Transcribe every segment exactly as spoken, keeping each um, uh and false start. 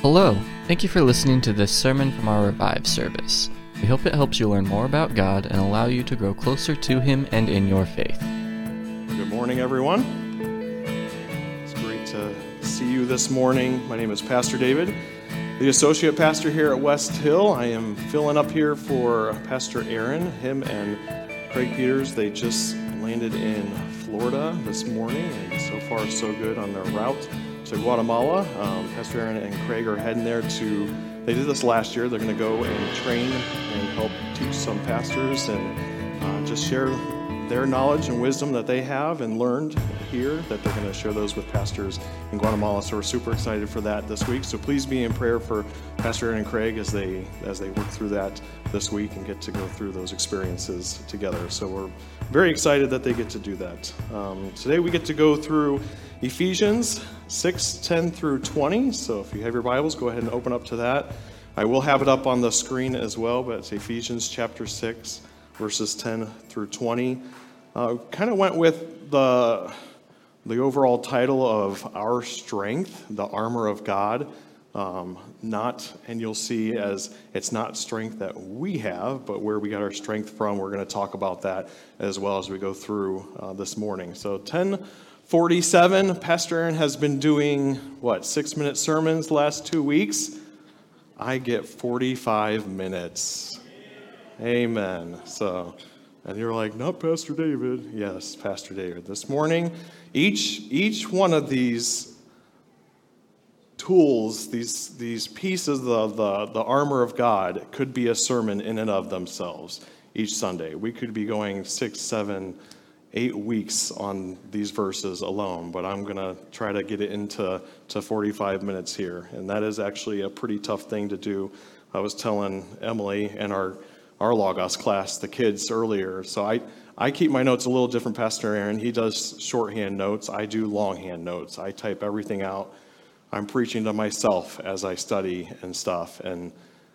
Hello, thank you for listening to this sermon from our Revive service. We hope it helps you learn more about God and allow you to grow closer to Him and in your faith. Good morning, everyone. It's great to see you this morning. My name is Pastor David, the associate pastor here at West Hill. I am filling up here for Pastor Aaron. Him and Craig Peters, they just landed in Florida this morning, and so far so good on their route to Guatemala. Um, Pastor Aaron and Craig are heading there to, they did this last year, they're going to go and train and help teach some pastors and uh, just share their knowledge and wisdom that they have and learned here, that they're going to share those with pastors in Guatemala. So we're super excited for that this week. So please be in prayer for Pastor Aaron and Craig as they as they work through that this week and get to go through those experiences together. So we're very excited that they get to do that. Um, today we get to go through Ephesians six, ten through twenty. So if you have your Bibles, go ahead and open up to that. I will have it up on the screen as well, but it's Ephesians chapter six, verses ten through twenty. Uh, kind of went with the, the overall title of Our Strength, the Armor of God. Um, not, and you'll see as it's not strength that we have, but where we got our strength from. We're going to talk about that as well as we go through uh, this morning. So ten forty-seven, Pastor Aaron has been doing, what, six-minute sermons the last two weeks? I get forty-five minutes. Amen. So, and you're like, not Pastor David. Yes, Pastor David. This morning, each each one of these tools, these these pieces of the, the armor of God could be a sermon in and of themselves each Sunday. We could be going six, seven, eight weeks on these verses alone, but I'm going to try to get it into to forty-five minutes here, and that is actually a pretty tough thing to do. I was telling Emily and our our Logos class, the kids earlier, so I, I keep my notes a little different. Pastor Aaron, he does shorthand notes. I do longhand notes. I type everything out. I'm preaching to myself as I study and stuff, and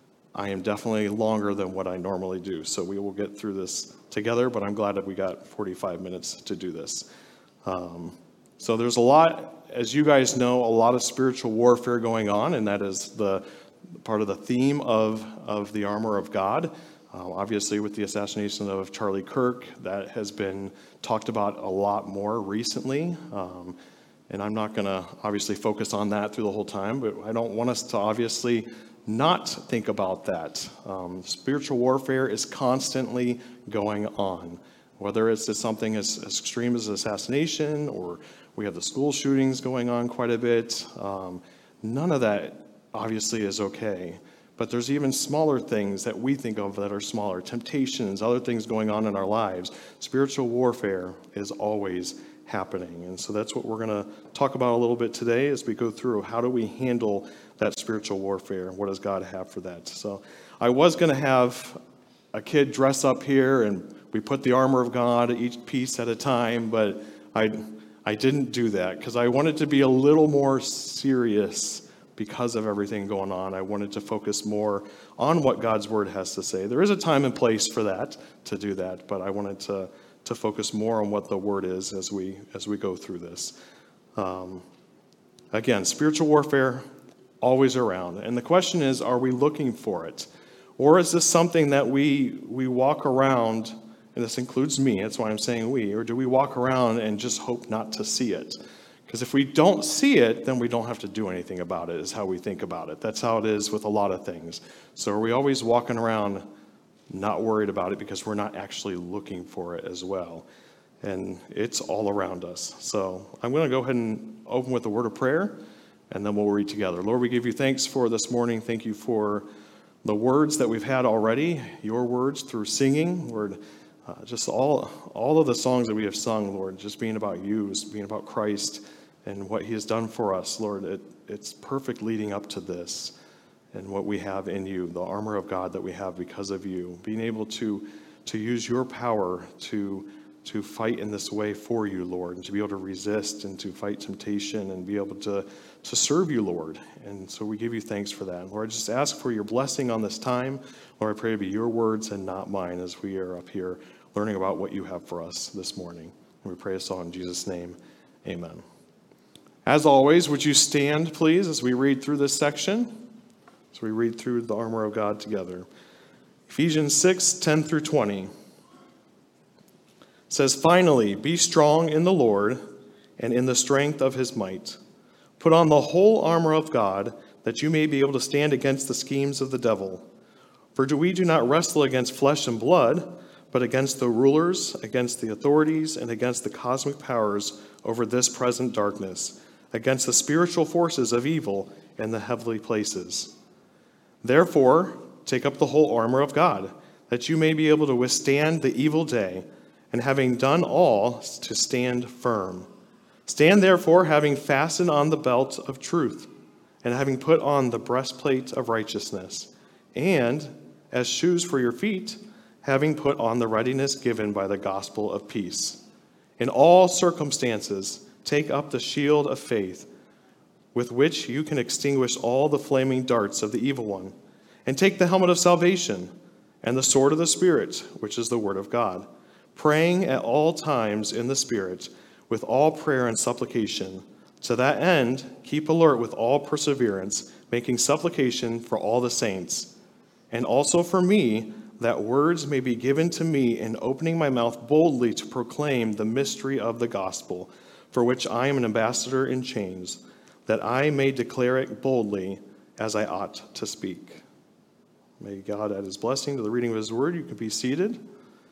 I am definitely longer than what I normally do, so we will get through this together, but I'm glad that we got forty-five minutes to do this. Um, so there's a lot, as you guys know, a lot of spiritual warfare going on, and that is the part of the theme of, of the armor of God. Uh, obviously, with the assassination of Charlie Kirk, that has been talked about a lot more recently. Um, and I'm not going to obviously focus on that through the whole time, but I don't want us to obviously not think about that. Um, spiritual warfare is constantly going on, whether it's something as, as extreme as assassination, or we have the school shootings going on quite a bit. Um, none of that obviously is okay. But there's even smaller things that we think of that are smaller, temptations, other things going on in our lives. Spiritual warfare is always happening. And so that's what we're going to talk about a little bit today as we go through how do we handle that spiritual warfare. What does God have for that? So I was going to have a kid dress up here and we put the armor of God each piece at a time, but I, I didn't do that because I wanted to be a little more serious. Because of everything going on, I wanted to focus more on what God's Word has to say. There is a time and place for that, to do that, but I wanted to, to focus more on what the Word is as we as we go through this. Um, again, spiritual warfare, always around. And the question is, are we looking for it? Or is this something that we we walk around, and this includes me, that's why I'm saying we, or do we walk around and just hope not to see it? Because if we don't see it, then we don't have to do anything about it, is how we think about it. That's how it is with a lot of things. So are we always walking around not worried about it because we're not actually looking for it as well? And it's all around us. So I'm going to go ahead and open with a word of prayer, and then we'll read together. Lord, we give you thanks for this morning. Thank you for the words that we've had already, your words through singing, Lord. Uh, just all all of the songs that we have sung, Lord, just being about you, being about Christ, and what he has done for us, Lord, it, it's perfect leading up to this and what we have in you, the armor of God that we have because of you, being able to to use your power to to fight in this way for you, Lord, and to be able to resist and to fight temptation and be able to, to serve you, Lord. And so we give you thanks for that. And Lord, I just ask for your blessing on this time. Lord, I pray to be your words and not mine as we are up here learning about what you have for us this morning. And we pray this all in Jesus' name. Amen. As always, would you stand, please, as we read through this section? As we read through the armor of God together. Ephesians six, ten through twenty says, "Finally, be strong in the Lord and in the strength of his might. Put on the whole armor of God, that you may be able to stand against the schemes of the devil. For do we do not wrestle against flesh and blood, but against the rulers, against the authorities, and against the cosmic powers over this present darkness, against the spiritual forces of evil in the heavenly places. Therefore, take up the whole armor of God, that you may be able to withstand the evil day, and having done all, to stand firm. Stand therefore, having fastened on the belt of truth, and having put on the breastplate of righteousness, and as shoes for your feet, having put on the readiness given by the gospel of peace. In all circumstances, take up the shield of faith, with which you can extinguish all the flaming darts of the evil one, and take the helmet of salvation and the sword of the Spirit, which is the word of God, praying at all times in the Spirit, with all prayer and supplication. To that end, keep alert with all perseverance, making supplication for all the saints, and also for me, that words may be given to me in opening my mouth boldly to proclaim the mystery of the gospel, for which I am an ambassador in chains, that I may declare it boldly as I ought to speak." May God add his blessing to the reading of his word. You can be seated.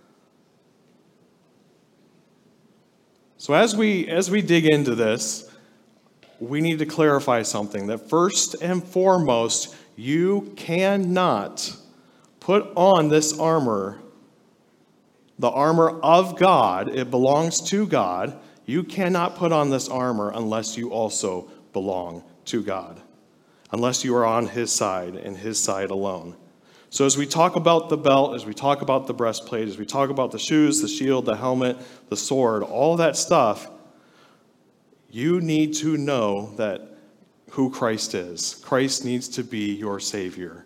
So as we as we dig into this, we need to clarify something, that first and foremost, you cannot put on this armor, the armor of God. It belongs to God. You cannot put on this armor unless you also belong to God, unless you are on his side and his side alone. So as we talk about the belt, as we talk about the breastplate, as we talk about the shoes, the shield, the helmet, the sword, all that stuff, you need to know that who Christ is. Christ needs to be your Savior.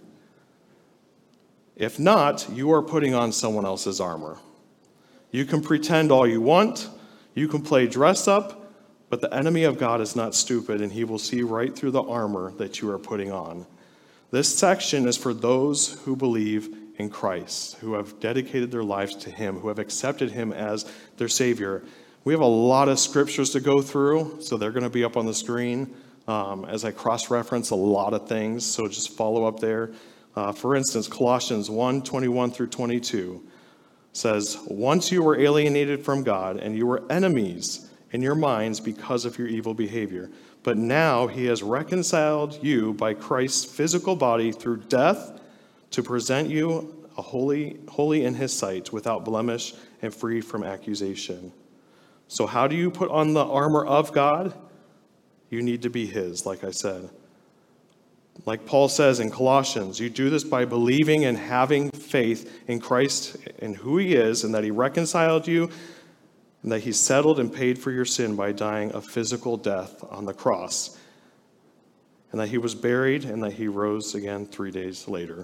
If not, you are putting on someone else's armor. You can pretend all you want. You can play dress up, but the enemy of God is not stupid, and he will see right through the armor that you are putting on. This section is for those who believe in Christ, who have dedicated their lives to him, who have accepted him as their Savior. We have a lot of scriptures to go through, so they're going to be up on the screen um, as I cross-reference a lot of things, so just follow up there. Uh, for instance, Colossians one, twenty-one through twenty-two says, "Once you were alienated from God, and you were enemies in your minds because of your evil behavior. But now he has reconciled you by Christ's physical body through death to present you a holy, holy in his sight, without blemish and free from accusation." So how do you put on the armor of God? You need to be his, like I said. Like Paul says in Colossians, you do this by believing and having faith in Christ and who he is, and that he reconciled you, and that he settled and paid for your sin by dying a physical death on the cross, and that he was buried, and that he rose again three days later.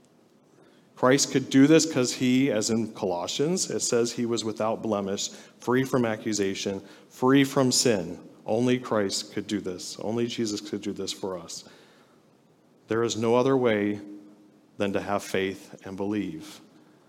Christ could do this because he, as in Colossians, it says he was without blemish, free from accusation, free from sin. Only Christ could do this. Only Jesus could do this for us. There is no other way than to have faith and believe.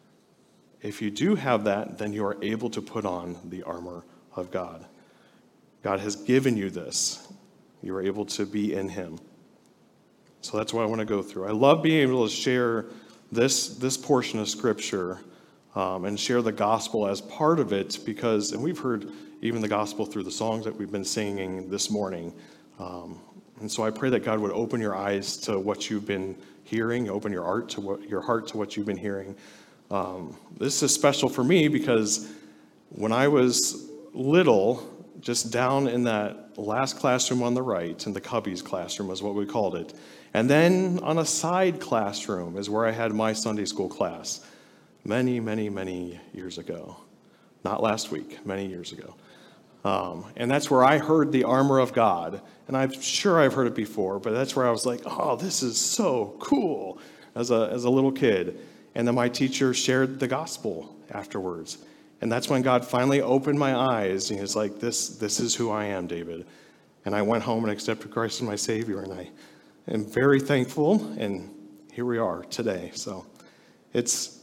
If you do have that, then you are able to put on the armor of God. God has given you this. You are able to be in him. So that's what I want to go through. I love being able to share this, this portion of Scripture um, and share the gospel as part of it, because, and we've heard even the gospel through the songs that we've been singing this morning. Um, and so I pray that God would open your eyes to what you've been hearing, open your heart to what, your heart to what you've been hearing. Um, this is special for me because when I was little, just down in that last classroom on the right, in the Cubbies classroom is what we called it, and then on a side classroom is where I had my Sunday school class many, many, many years ago. Not last week, many years ago. Um, and that's where I heard the armor of God. And I'm sure I've heard it before, but that's where I was like, oh, this is so cool as a as a little kid. And then my teacher shared the gospel afterwards. And that's when God finally opened my eyes. And he was like, this, this is who I am, David. And I went home and accepted Christ as my Savior, and I am very thankful, and here we are today. So it's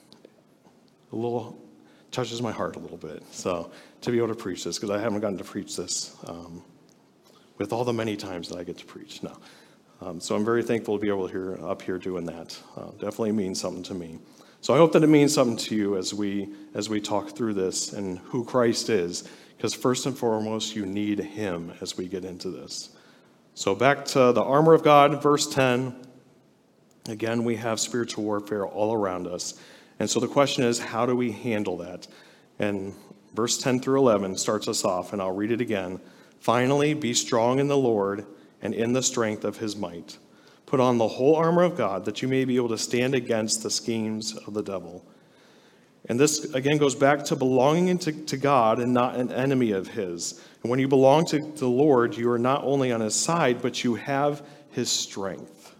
a little, touches my heart a little bit, so to be able to preach this, because I haven't gotten to preach this um, with all the many times that I get to preach. No. Um, so I'm very thankful to be able to hear up here doing that. Uh, definitely means something to me. So I hope that it means something to you as we as we talk through this and who Christ is, because first and foremost, you need him as we get into this. So back to the armor of God, verse ten. Again, we have spiritual warfare all around us. And so the question is, how do we handle that? And verse ten through eleven starts us off, and I'll read it again. Finally, be strong in the Lord and in the strength of his might. Put on the whole armor of God, that you may be able to stand against the schemes of the devil. And this, again, goes back to belonging into, to God and not an enemy of his. And when you belong to the Lord, you are not only on his side, but you have his strength.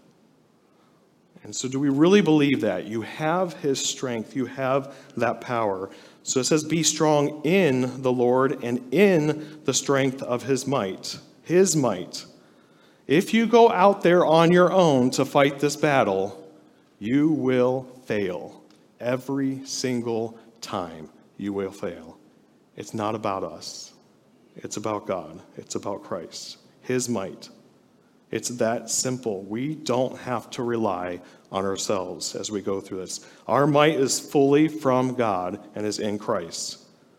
And so do we really believe that? You have his strength. You have that power. So it says, be strong in the Lord and in the strength of his might. His might. If you go out there on your own to fight this battle, you will fail. Every single time you will fail. It's not about us. It's about God. It's about Christ. His might. It's that simple. We don't have to rely on ourselves as we go through this. Our might is fully from God and is in Christ.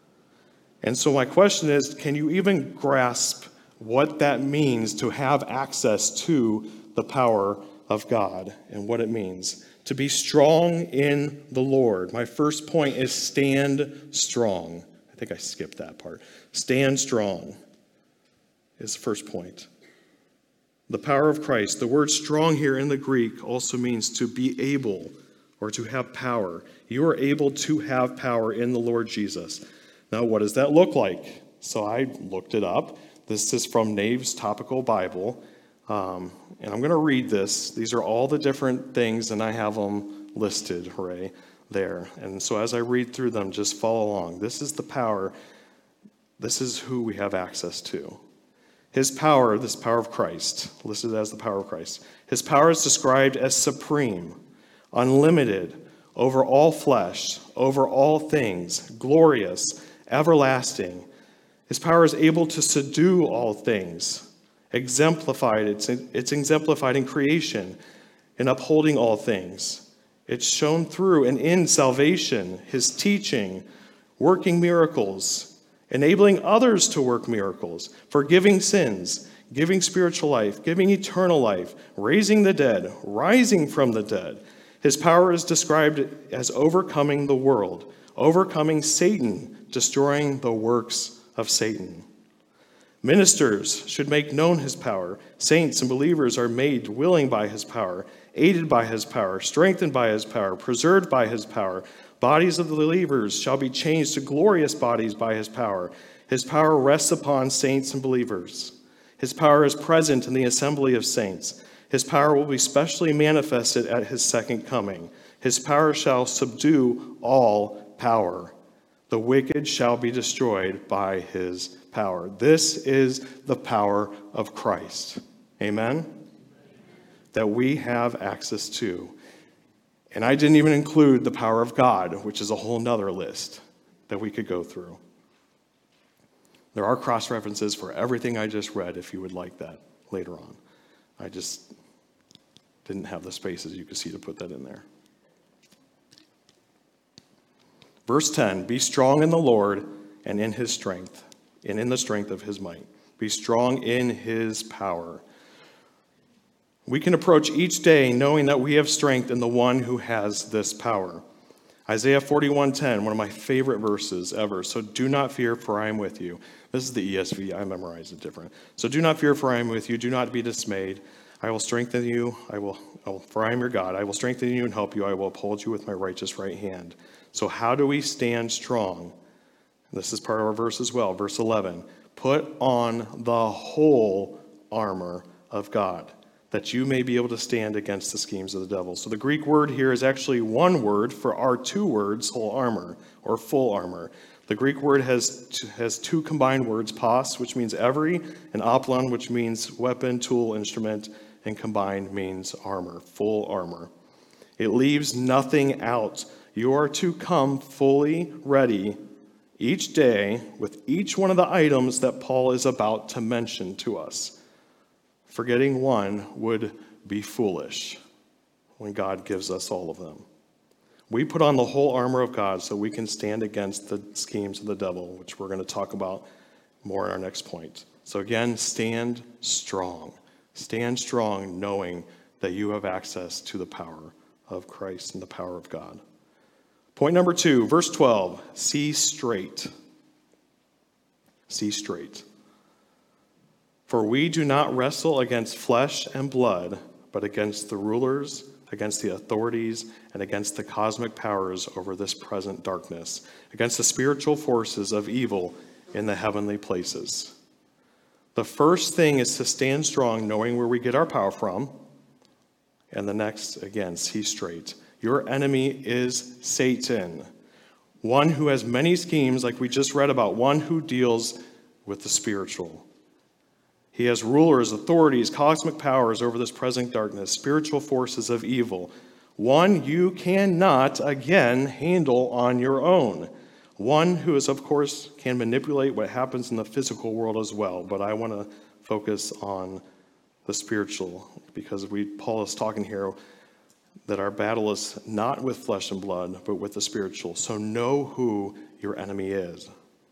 And so my question is, can you even grasp what that means to have access to the power of God and what it means? To be strong in the Lord. My first point is stand strong. I think I skipped that part. Stand strong is the first point. The power of Christ. The word strong here in the Greek also means to be able or to have power. You are able to have power in the Lord Jesus. Now, what does that look like? So I looked it up. This is from Nave's Topical Bible. Um, and I'm going to read this. These are all the different things, and I have them listed, hooray, there. And so as I read through them, just follow along. This is the power. This is who we have access to. His power, this power of Christ, listed as the power of Christ. His power is described as supreme, unlimited, over all flesh, over all things, glorious, everlasting. His power is able to subdue all things, exemplified. It's, it's exemplified in creation, in upholding all things. It's shown through and in salvation, his teaching, working miracles, enabling others to work miracles, forgiving sins, giving spiritual life, giving eternal life, raising the dead, rising from the dead. His power is described as overcoming the world, overcoming Satan, destroying the works of Satan. Ministers should make known his power. Saints and believers are made willing by his power, aided by his power, strengthened by his power, preserved by his power. Bodies of the believers shall be changed to glorious bodies by his power. His power rests upon saints and believers. His power is present in the assembly of saints. His power will be specially manifested at his second coming. His power shall subdue all power. The wicked shall be destroyed by his power. This is the power of Christ. Amen? That we have access to. And I didn't even include the power of God, which is a whole nother list that we could go through. There are cross references for everything I just read if you would like that later on. I just didn't have the space, as you can see, to put that in there. Verse ten, be strong in the Lord and in his strength, and in the strength of his might. Be strong in his power. We can approach each day knowing that we have strength in the one who has this power. Isaiah forty-one ten, one of my favorite verses ever. So do not fear, for I am with you. This is the E S V. I memorized it different. So do not fear, for I am with you. Do not be dismayed. I will strengthen you. I will, I will, for I am your God. I will strengthen you and help you. I will uphold you with my righteous right hand. So how do we stand strong? This is part of our verse as well. Verse eleven. Put on the whole armor of God, that you may be able to stand against the schemes of the devil. So the Greek word here is actually one word for our two words, whole armor, or full armor. The Greek word has, has two combined words, pas, which means every, and oplon, which means weapon, tool, instrument, and combined means armor, full armor. It leaves nothing out. You are to come fully ready each day with each one of the items that Paul is about to mention to us. Forgetting one would be foolish when God gives us all of them. We put on the whole armor of God so we can stand against the schemes of the devil, which we're going to talk about more in our next point. So again, stand strong. Stand strong knowing that you have access to the power of Christ and the power of God. Point number two, verse twelve, see straight. See straight. For we do not wrestle against flesh and blood, but against the rulers, against the authorities, and against the cosmic powers over this present darkness, against the spiritual forces of evil in the heavenly places. The first thing is to stand strong, knowing where we get our power from. And the next, again, see straight. Your enemy is Satan, one who has many schemes, like we just read about, one who deals with the spiritual. He has rulers, authorities, cosmic powers over this present darkness, spiritual forces of evil. One you cannot, again, handle on your own. One who is, of course, can manipulate what happens in the physical world as well. But I want to focus on the spiritual, because we Paul is talking here that our battle is not with flesh and blood, but with the spiritual. So know who your enemy is.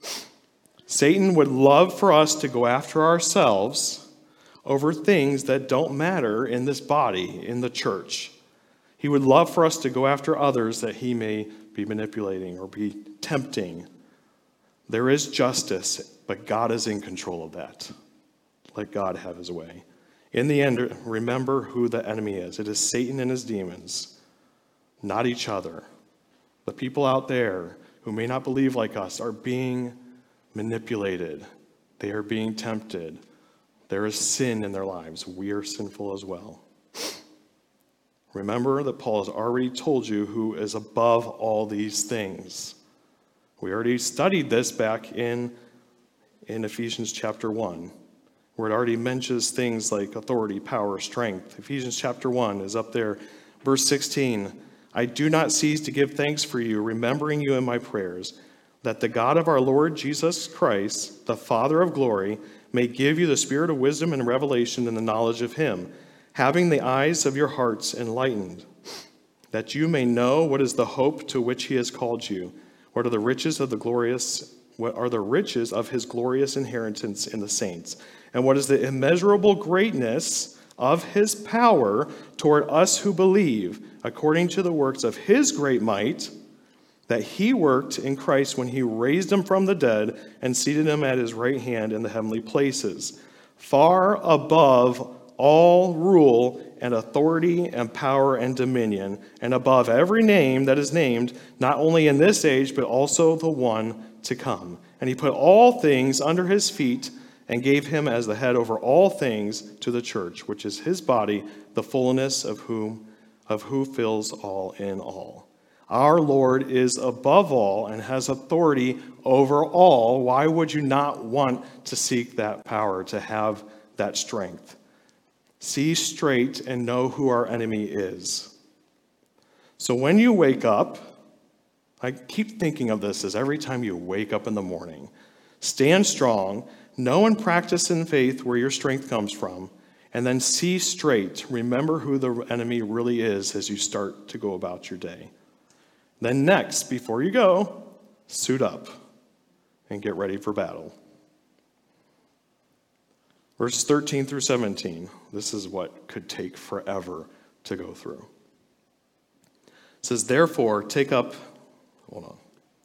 Satan would love for us to go after ourselves over things that don't matter in this body, in the church. He would love for us to go after others that he may be manipulating or be tempting. There is justice, but God is in control of that. Let God have his way. In the end, remember who the enemy is. It is Satan and his demons, not each other. The people out there who may not believe like us are being manipulated. They are being tempted. There is sin in their lives. We are sinful as well. Remember that Paul has already told you who is above all these things. We already studied this back in, in Ephesians chapter one, where it already mentions things like authority, power, strength. Ephesians chapter one is up there. Verse sixteen, I do not cease to give thanks for you, remembering you in my prayers, that the God of our Lord Jesus Christ, the Father of glory, may give you the spirit of wisdom and revelation in the knowledge of him, having the eyes of your hearts enlightened, that you may know what is the hope to which he has called you, what are the riches of the glorious, what are the riches of his glorious inheritance in the saints, and what is the immeasurable greatness of his power toward us who believe, according to the works of his great might, that he worked in Christ when he raised him from the dead and seated him at his right hand in the heavenly places, far above all rule and authority and power and dominion, and above every name that is named, not only in this age, but also the one to come. And he put all things under his feet and gave him as the head over all things to the church, which is his body, the fullness of whom of who fills all in all. Our Lord is above all and has authority over all. Why would you not want to seek that power, to have that strength? See straight and know who our enemy is. So when you wake up, I keep thinking of this as every time you wake up in the morning, stand strong, know and practice in faith where your strength comes from, and then see straight. Remember who the enemy really is as you start to go about your day. Then next, before you go, suit up and get ready for battle. Verses thirteen through seventeen. This is what could take forever to go through. It says, therefore, take up, hold on.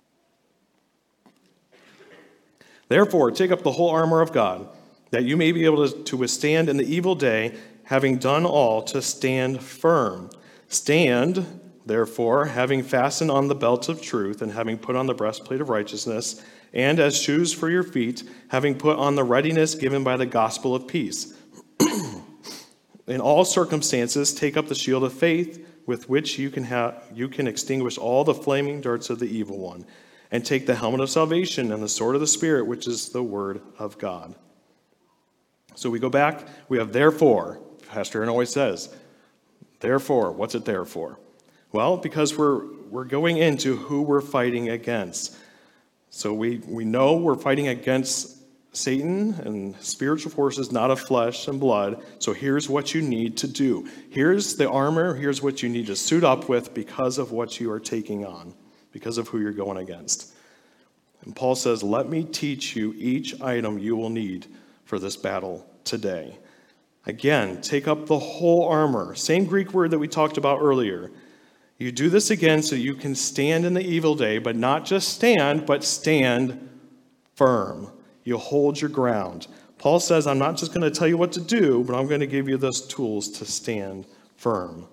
Therefore, take up the whole armor of God, that you may be able to, to withstand in the evil day, having done all, to stand firm. Stand, therefore, having fastened on the belt of truth, and having put on the breastplate of righteousness, and as shoes for your feet, having put on the readiness given by the gospel of peace. In all circumstances, take up the shield of faith, with which you can have you can extinguish all the flaming darts of the evil one, And take the helmet of salvation and the sword of the Spirit, which is the word of God. So we go back, we have therefore. Pastor Aaron always says, therefore, what's it there for? Well, because we're we're going into who we're fighting against. So we, we know we're fighting against Satan and spiritual forces, not of flesh and blood. So here's what you need to do. Here's the armor. Here's what you need to suit up with because of what you are taking on, because of who you're going against. And Paul says, let me teach you each item you will need for this battle today. Again, take up the whole armor. Same Greek word that we talked about earlier. You do this again so you can stand in the evil day, but not just stand, but stand firm. You hold your ground. Paul says, I'm not just going to tell you what to do, but I'm going to give you those tools to stand firm.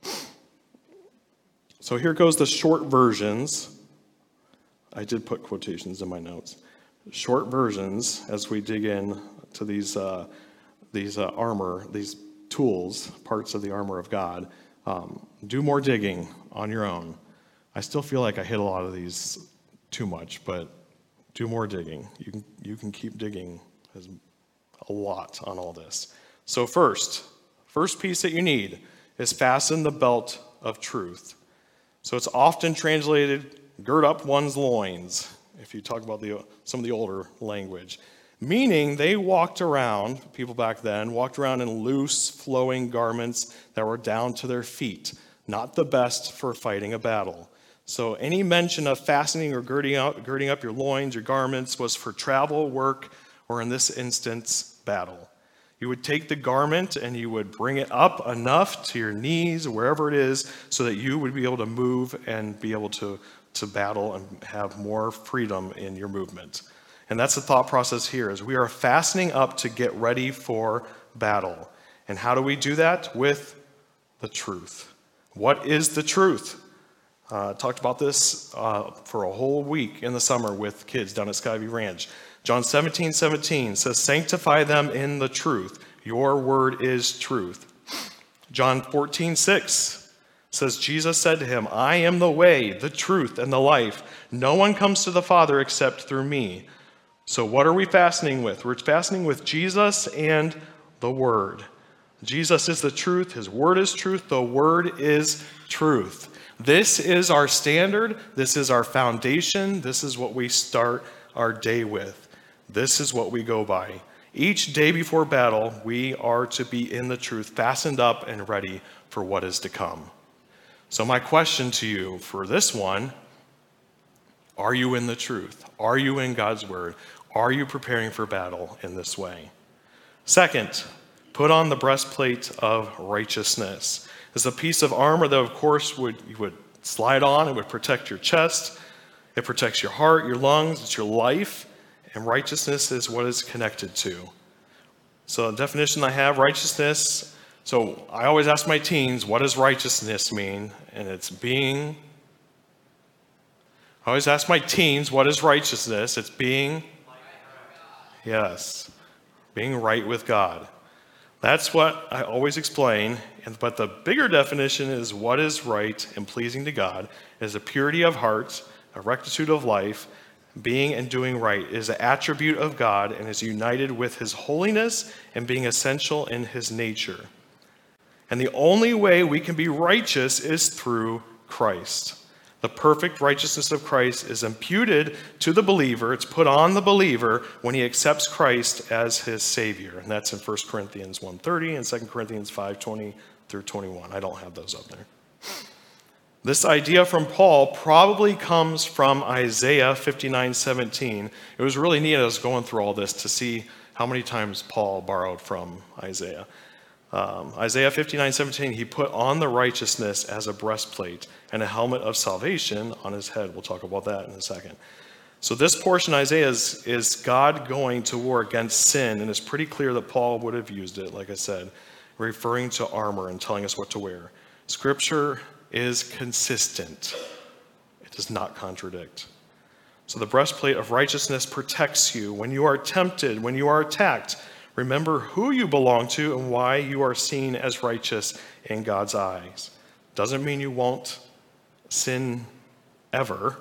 So here goes the short versions. I did put quotations in my notes. Short versions as we dig in to these uh, these uh, armor, these tools, parts of the armor of God. Um, do more digging on your own. I still feel like I hit a lot of these too much, but do more digging. You can you can keep digging. There's a lot on all this. So first, first piece that you need is fasten the belt of truth. So it's often translated, gird up one's loins, if you talk about the some of the older language. Meaning they walked around, people back then, walked around in loose, flowing garments that were down to their feet. Not the best for fighting a battle. So any mention of fastening or girding up, girding up your loins, your garments, was for travel, work, or in this instance, battle. You would take the garment and you would bring it up enough to your knees, wherever it is, so that you would be able to move and be able to, to battle and have more freedom in your movement. And that's the thought process here, is we are fastening up to get ready for battle. And how do we do that? With the truth. What is the truth? Uh, talked about this uh, for a whole week in the summer with kids down at Skyview Ranch. John seventeen seventeen says, sanctify them in the truth. Your word is truth. John fourteen six says, Jesus said to him, I am the way, the truth, and the life. No one comes to the Father except through me. So what are we fastening with? We're fastening with Jesus and the Word. Jesus is the truth. His Word is truth. The Word is truth. This is our standard. This is our foundation. This is what we start our day with. This is what we go by. Each day before battle, we are to be in the truth, fastened up and ready for what is to come. So my question to you for this one, are you in the truth? Are you in God's Word? Are you preparing for battle in this way? Second, put on the breastplate of righteousness. It's a piece of armor that, of course, would you would slide on. It would protect your chest. It protects your heart, your lungs. It's your life. And righteousness is what it's connected to. So the definition I have, righteousness. So I always ask my teens, what does righteousness mean? And it's being... I always ask my teens, what is righteousness? It's being... Yes, being right with God. That's what I always explain. But the bigger definition is what is right and pleasing to God is a purity of heart, a rectitude of life, being and doing right is an attribute of God and is united with his holiness and being essential in his nature. And the only way we can be righteous is through Christ. The perfect righteousness of Christ is imputed to the believer. It's put on the believer when he accepts Christ as his Savior. And that's in First Corinthians one thirty and Second Corinthians five twenty through twenty-one. I don't have those up there. This idea from Paul probably comes from Isaiah fifty-nine seventeen. It was really neat as I was going through all this to see how many times Paul borrowed from Isaiah. Um, Isaiah fifty-nine seventeen, he put on the righteousness as a breastplate and a helmet of salvation on his head. We'll talk about that in a second. So this portion of Isaiah is, is God going to war against sin, and it's pretty clear that Paul would have used it, like I said, referring to armor and telling us what to wear. Scripture is consistent. It does not contradict. So the breastplate of righteousness protects you when you are tempted, when you are attacked. Remember who you belong to and why you are seen as righteous in God's eyes. Doesn't mean you won't sin ever,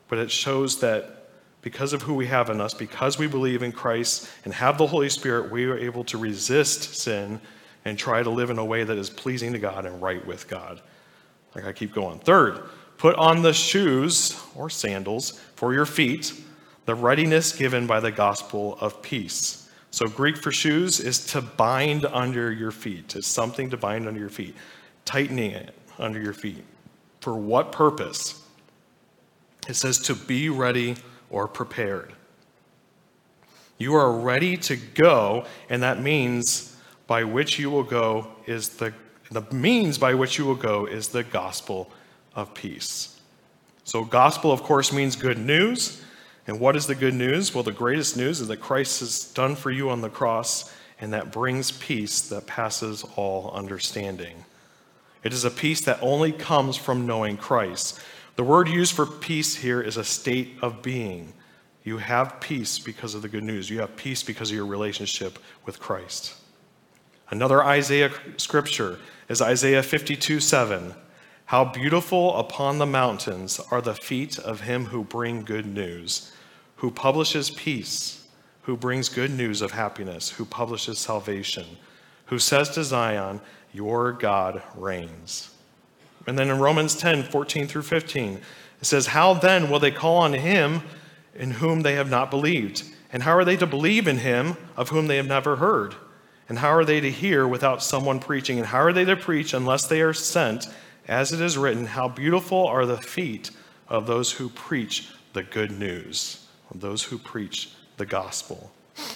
but it shows that because of who we have in us, because we believe in Christ and have the Holy Spirit, we are able to resist sin and try to live in a way that is pleasing to God and right with God. Like I keep going. Third, put on the shoes or sandals for your feet, the readiness given by the gospel of peace. So Greek for shoes is to bind under your feet. It's something to bind under your feet, tightening it under your feet. For what purpose? It says to be ready or prepared. You are ready to go, and that means by which you will go is the the means by which you will go is the gospel of peace. So gospel, of course, means good news. And what is the good news? Well, the greatest news is that Christ has done for you on the cross, and that brings peace that passes all understanding. It is a peace that only comes from knowing Christ. The word used for peace here is a state of being. You have peace because of the good news. You have peace because of your relationship with Christ. Another Isaiah scripture is Isaiah fifty-two seven. How beautiful upon the mountains are the feet of him who bring good news, who publishes peace, who brings good news of happiness, who publishes salvation, who says to Zion, your God reigns. And then in Romans ten fourteen through fifteen, it says, how then will they call on him in whom they have not believed? And how are they to believe in him of whom they have never heard? And how are they to hear without someone preaching? And how are they to preach unless they are sent? As it is written, how beautiful are the feet of those who preach the good news, of those who preach the gospel.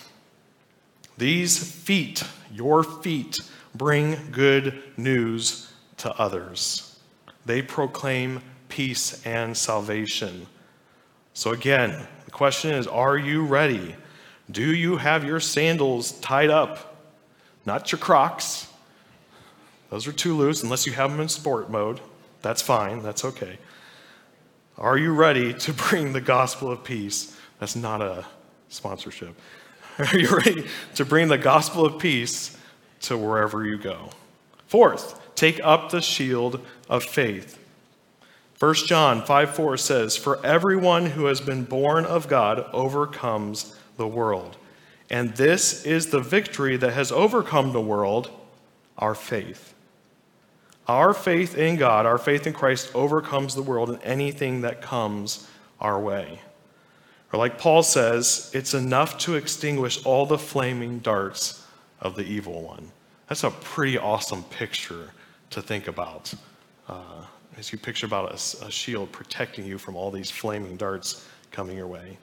These feet, your feet, bring good news to others. They proclaim peace and salvation. So again, the question is, are you ready? Do you have your sandals tied up? Not your Crocs. Those are too loose unless you have them in sport mode. That's fine. That's okay. Are you ready to bring the gospel of peace? That's not a sponsorship. Are you ready to bring the gospel of peace to wherever you go? Fourth, take up the shield of faith. First John five four says, for everyone who has been born of God overcomes the world. And this is the victory that has overcome the world, our faith. Our faith in God, our faith in Christ overcomes the world and anything that comes our way. Or like Paul says, it's enough to extinguish all the flaming darts of the evil one. That's a pretty awesome picture to think about. Uh, as you picture about a, a shield protecting you from all these flaming darts coming your way.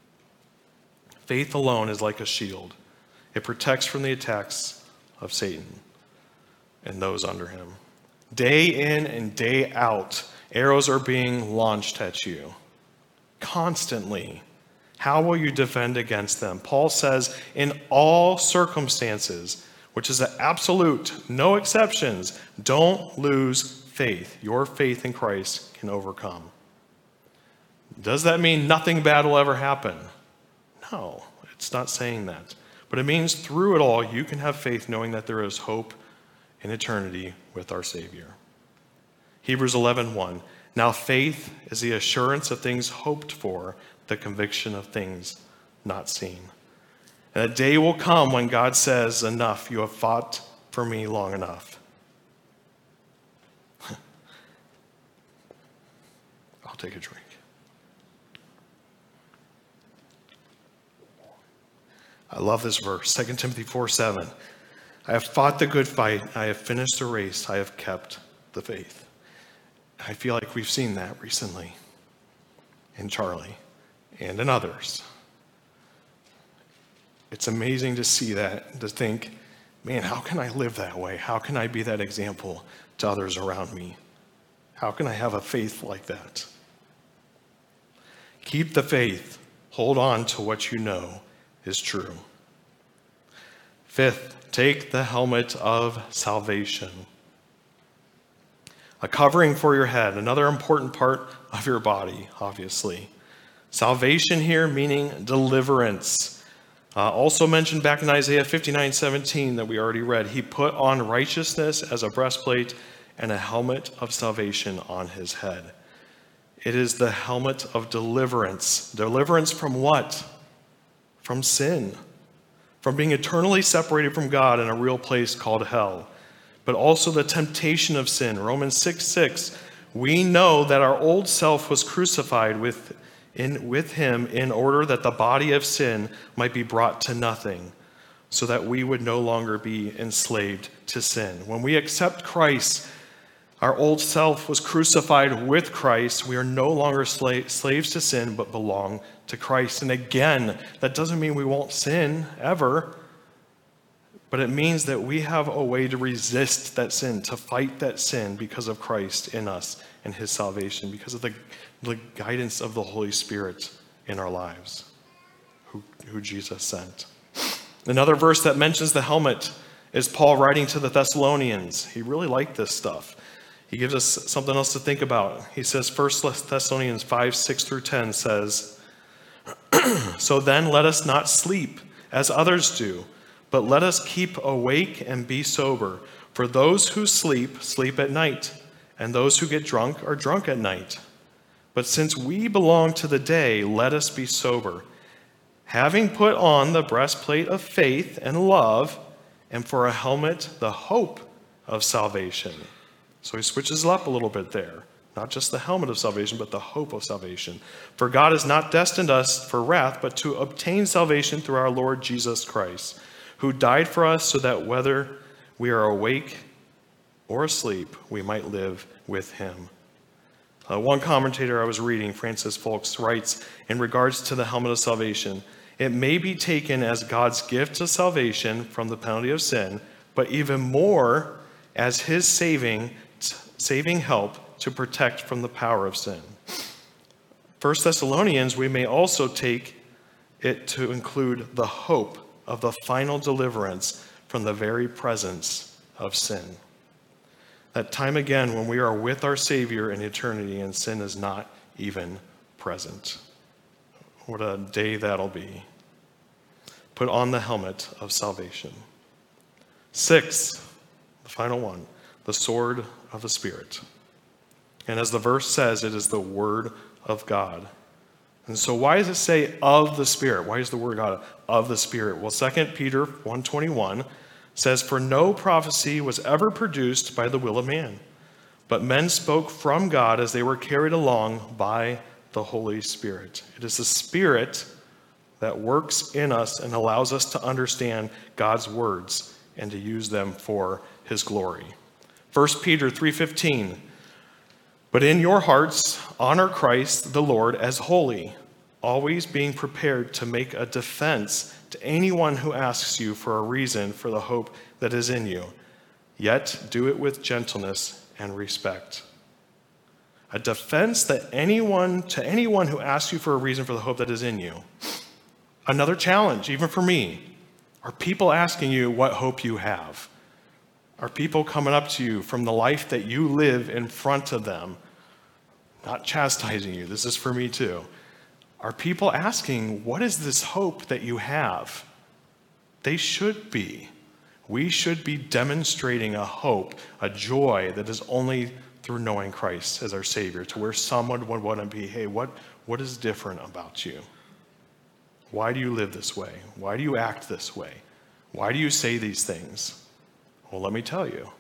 Faith alone is like a shield. It protects from the attacks of Satan and those under him. Day in and day out, arrows are being launched at you constantly. How will you defend against them? Paul says, in all circumstances, which is an absolute, no exceptions, don't lose faith. Your faith in Christ can overcome. Does that mean nothing bad will ever happen? No, it's not saying that. But it means through it all, you can have faith knowing that there is hope in eternity with our Savior. Hebrews eleven one. Now faith is the assurance of things hoped for, the conviction of things not seen. And a day will come when God says, enough, you have fought for me long enough. I'll take a drink. I love this verse, Second Timothy four seven. I have fought the good fight. I have finished the race. I have kept the faith. I feel like we've seen that recently in Charlie and in others. It's amazing to see that, to think, man, how can I live that way? How can I be that example to others around me? How can I have a faith like that? Keep the faith. Hold on to what you know is true. Fifth, take the helmet of salvation. A covering for your head, another important part of your body, obviously. Salvation here meaning deliverance. Uh, also mentioned back in Isaiah fifty-nine seventeen that we already read. He put on righteousness as a breastplate and a helmet of salvation on his head. It is the helmet of deliverance. Deliverance from what? From sin. From being eternally separated from God in a real place called hell. But also the temptation of sin. Romans six six. We know that our old self was crucified with, in, with him in order that the body of sin might be brought to nothing, so that we would no longer be enslaved to sin. When we accept Christ, our old self was crucified with Christ. We are no longer sla- slaves to sin, but belong to Christ. And again, that doesn't mean we won't sin ever, but it means that we have a way to resist that sin, to fight that sin because of Christ in us and his salvation, because of the, the guidance of the Holy Spirit in our lives, who, who Jesus sent. Another verse that mentions the helmet is Paul writing to the Thessalonians. He really liked this stuff. He gives us something else to think about. He says, First Thessalonians five, six through ten says, So then let us not sleep as others do, but let us keep awake and be sober. For those who sleep, sleep at night, and those who get drunk are drunk at night. But since we belong to the day, let us be sober, having put on the breastplate of faith and love, and for a helmet, the hope of salvation. So he switches it up a little bit there. Not just the helmet of salvation, but the hope of salvation. For God has not destined us for wrath, but to obtain salvation through our Lord Jesus Christ, who died for us so that whether we are awake or asleep, we might live with him. Uh, one commentator I was reading, Francis Folks, writes, in regards to the helmet of salvation, it may be taken as God's gift of salvation from the penalty of sin, but even more as his saving saving help to protect from the power of sin. First Thessalonians, we may also take it to include the hope of the final deliverance from the very presence of sin. That time again when we are with our Savior in eternity and sin is not even present. What a day that'll be. Put on the helmet of salvation. Six, the final one, the sword of the Spirit. And as the verse says, it is the word of God. And so why does it say of the Spirit? Why is the word of God of the Spirit? Well, Second Peter one twenty-one says, For no prophecy was ever produced by the will of man, but men spoke from God as they were carried along by the Holy Spirit. It is the Spirit that works in us and allows us to understand God's words and to use them for his glory. First Peter three fifteen, But in your hearts honor Christ the Lord as holy, always being prepared to make a defense to anyone who asks you for a reason for the hope that is in you. Yet do it with gentleness and respect. A defense that anyone to anyone who asks you for a reason for the hope that is in you. Another challenge, even for me. Are people asking you what hope you have? Are people coming up to you from the life that you live in front of them? Not chastising you. This is for me too. Are people asking, what is this hope that you have? They should be. We should be demonstrating a hope, a joy that is only through knowing Christ as our Savior, to where someone would want to be, hey, what, what is different about you? Why do you live this way? Why do you act this way? Why do you say these things? Well, let me tell you.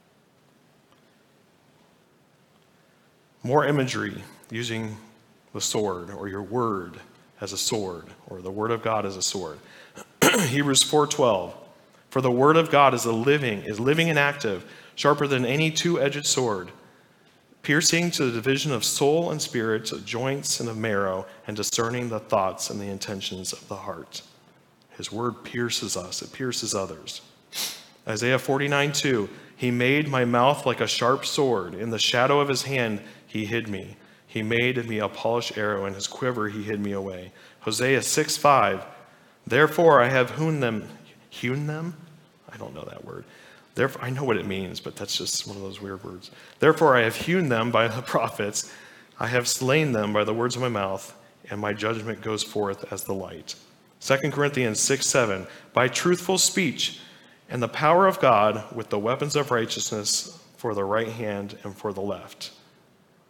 More imagery using the sword or your word as a sword or the word of God as a sword. Hebrews four twelve. For the word of God is a living, is living and active, sharper than any two-edged sword, piercing to the division of soul and spirit, of joints and of marrow, and discerning the thoughts and the intentions of the heart. His word pierces us. It pierces others. Isaiah forty-nine two, He made my mouth like a sharp sword. In the shadow of his hand he hid me. He made me a polished arrow. In his quiver he hid me away. Hosea six five, Therefore I have hewn them. Hewn them? I don't know that word. Therefore, I know what it means, but that's just one of those weird words. Therefore I have hewn them by the prophets. I have slain them by the words of my mouth, and my judgment goes forth as the light. Second Corinthians six seven, By truthful speech and the power of God with the weapons of righteousness for the right hand and for the left.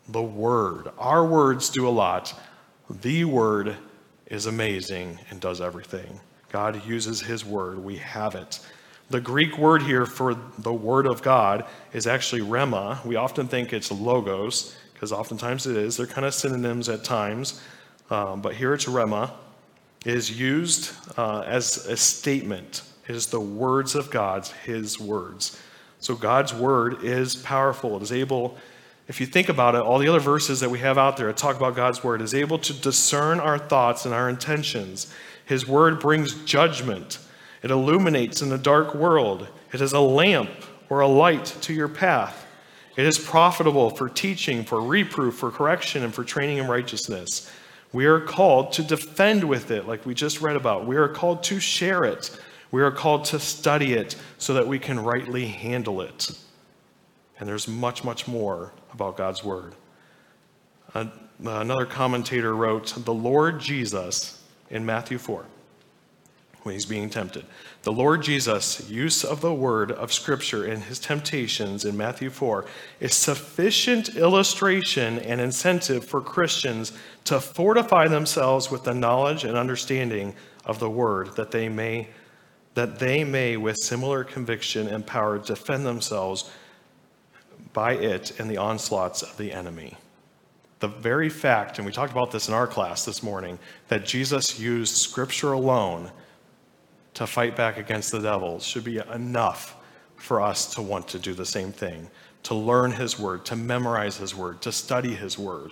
The Word. Our words do a lot. The Word is amazing and does everything. God uses his word. We have it. The Greek word here for the word of God is actually rhema. We often think it's logos, because oftentimes it is. They're kind of synonyms at times. Um, but here it's rhema. It is used uh, as a statement. It is the words of God, his words. So God's word is powerful. It is able, if you think about it, all the other verses that we have out there that talk about God's word is able to discern our thoughts and our intentions. His word brings judgment. It illuminates in a dark world. It is a lamp or a light to your path. It is profitable for teaching, for reproof, for correction, and for training in righteousness. We are called to defend with it, like we just read about. We are called to share it. We are called to study it so that we can rightly handle it. And there's much, much more about God's word. Uh, another commentator wrote, the Lord Jesus, in Matthew four, when he's being tempted, the Lord Jesus' use of the word of Scripture in his temptations in Matthew four is sufficient illustration and incentive for Christians to fortify themselves with the knowledge and understanding of the word, that they may, that they may with similar conviction and power defend themselves by it in the onslaughts of the enemy. The very fact, and we talked about this in our class this morning, that Jesus used Scripture alone to fight back against the devil should be enough for us to want to do the same thing, to learn his word, to memorize his word, to study his word.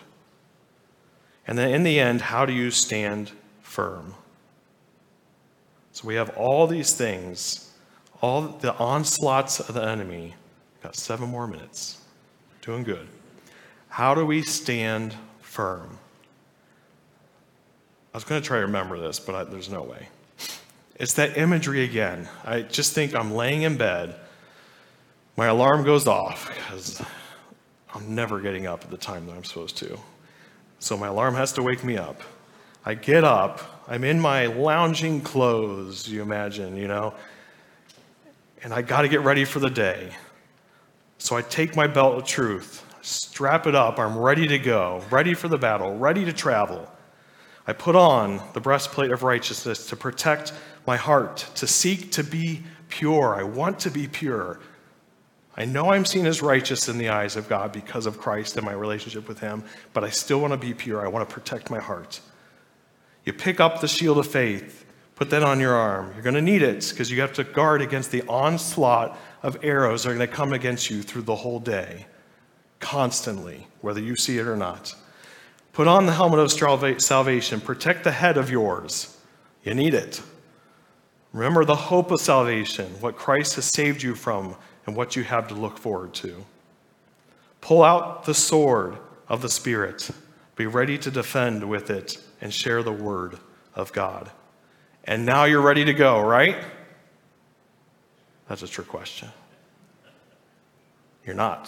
And then in the end, how do you stand firm? So we have all these things, all the onslaughts of the enemy. Got seven more minutes. Doing good. How do we stand firm? I was going to try to remember this, but I, there's no way. It's that imagery again. I just think I'm laying in bed. My alarm goes off because I'm never getting up at the time that I'm supposed to. So my alarm has to wake me up. I get up. I'm in my lounging clothes, you imagine, you know, and I got to get ready for the day. So I take my belt of truth, strap it up, I'm ready to go, ready for the battle, ready to travel. I put on the breastplate of righteousness to protect my heart, to seek to be pure. I want to be pure. I know I'm seen as righteous in the eyes of God because of Christ and my relationship with him, but I still want to be pure. I want to protect my heart. You pick up the shield of faith, put that on your arm. You're going to need it because you have to guard against the onslaught of arrows that are going to come against you through the whole day, constantly, whether you see it or not. Put on the helmet of salvation. Protect the head of yours. You need it. Remember the hope of salvation, what Christ has saved you from, and what you have to look forward to. Pull out the sword of the Spirit. Be ready to defend with it and share the word of God. And now you're ready to go, right? That's a trick question. You're not.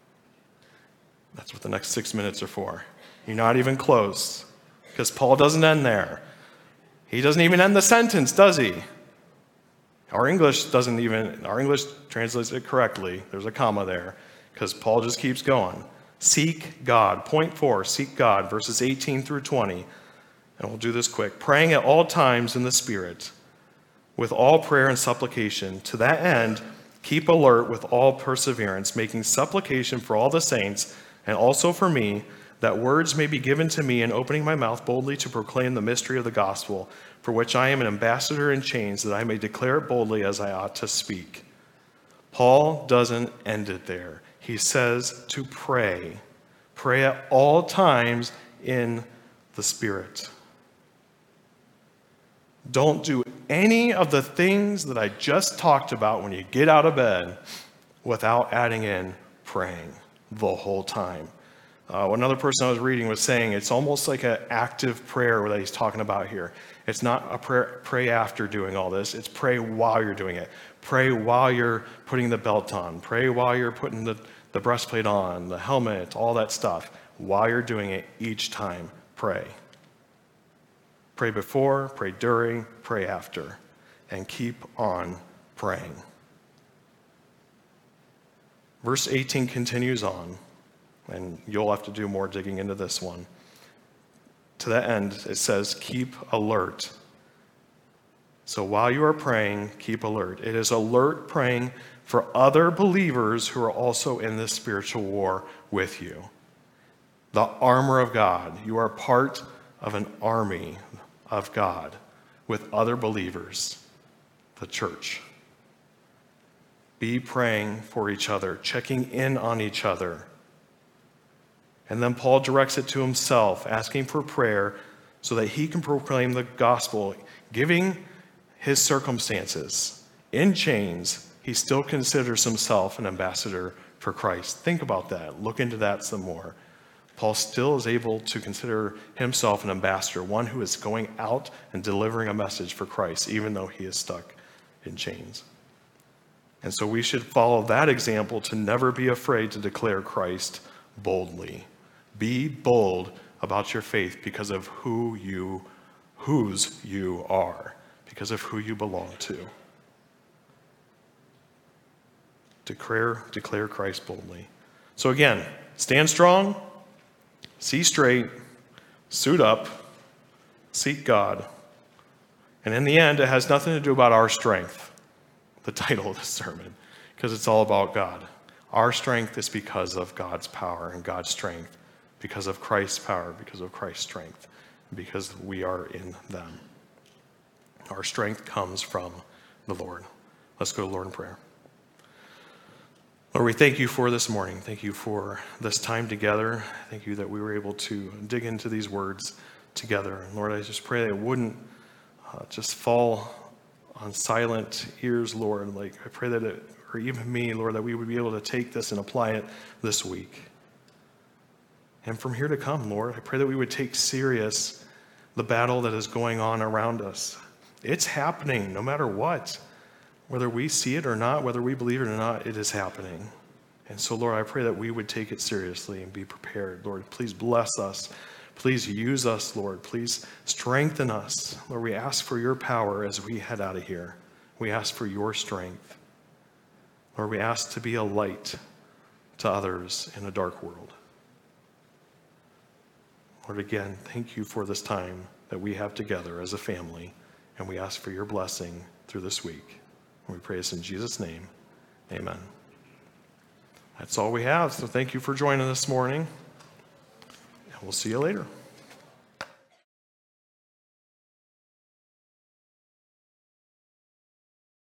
That's what the next six minutes are for. You're not even close, because Paul doesn't end there. He doesn't even end the sentence, does he? Our English doesn't even, our English translates it correctly. There's a comma there, because Paul just keeps going. Seek God. Point four, seek God, verses eighteen through twenty. And we'll do this quick. Praying at all times in the Spirit, with all prayer and supplication. To that end, keep alert with all perseverance, making supplication for all the saints, and also for me, that words may be given to me in opening my mouth boldly to proclaim the mystery of the gospel, for which I am an ambassador in chains, that I may declare it boldly as I ought to speak. Paul doesn't end it there. He says to pray. Pray at all times in the Spirit. Don't do any of the things that I just talked about when you get out of bed without adding in praying the whole time. Uh, another person I was reading was saying it's almost like an active prayer that he's talking about here. It's not a prayer, pray after doing all this. It's pray while you're doing it. Pray while you're putting the belt on. Pray while you're putting the, the breastplate on, the helmet, all that stuff. While you're doing it, each time, pray. Pray before, pray during, pray after, and keep on praying. Verse eighteen continues on. And you'll have to do more digging into this one. To that end, it says, keep alert. So while you are praying, keep alert. It is alert praying for other believers who are also in this spiritual war with you. The armor of God. You are part of an army of God with other believers, the church. Be praying for each other, checking in on each other. And then Paul directs it to himself, asking for prayer so that he can proclaim the gospel, giving his circumstances in chains. He still considers himself an ambassador for Christ. Think about that. Look into that some more. Paul still is able to consider himself an ambassador, one who is going out and delivering a message for Christ, even though he is stuck in chains. And so we should follow that example to never be afraid to declare Christ boldly. Be bold about your faith because of who you, whose you are, because of who you belong to. Declare, declare Christ boldly. So again, stand strong, see straight, suit up, seek God. And in the end, it has nothing to do about our strength, the title of this sermon, because it's all about God. Our strength is because of God's power and God's strength, because of Christ's power, because of Christ's strength, because we are in them. Our strength comes from the Lord. Let's go to the Lord in prayer. Lord, we thank you for this morning. Thank you for this time together. Thank you that we were able to dig into these words together. And Lord, I just pray that it wouldn't uh, just fall on silent ears, Lord. Like I pray that it, or even me, Lord, that we would be able to take this and apply it this week. And from here to come, Lord, I pray that we would take serious the battle that is going on around us. It's happening no matter what. Whether we see it or not, whether we believe it or not, it is happening. And so, Lord, I pray that we would take it seriously and be prepared. Lord, please bless us. Please use us, Lord. Please strengthen us. Lord, we ask for your power as we head out of here. We ask for your strength. Lord, we ask to be a light to others in a dark world. Lord, again, thank you for this time that we have together as a family, and we ask for your blessing through this week. And we pray this in Jesus' name. Amen. That's all we have, so thank you for joining this morning, and we'll see you later.